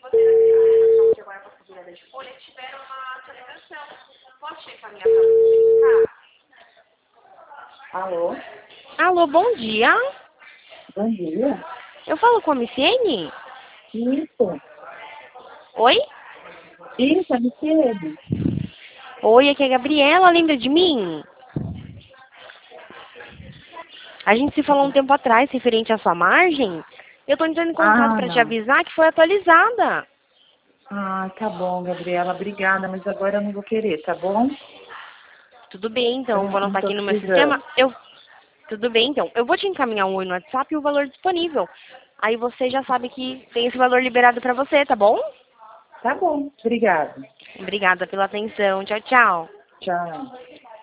agora com a virada de folha tiveram uma atualização. Posso encaminhar para você, tá? Alô? Alô, bom dia. Bom dia. Eu falo com a Miciene? Isso. Oi? Isso, é Michele. Oi, aqui é a Gabriela, lembra de mim? A gente se falou um tempo atrás, referente à sua margem. Eu tô entrando em contato para te Não. avisar que foi atualizada. Ah, tá bom, Gabriela. Obrigada, mas agora eu não vou querer, tá bom? Tudo bem, Eu então, vou não anotar tô aqui no meu precisando. sistema. Tudo bem, então. Eu vou te encaminhar um oi no WhatsApp e o valor disponível. Aí você já sabe que tem esse valor liberado para você, tá bom? Tá bom, obrigada. Obrigada pela atenção. Tchau, tchau. Tchau.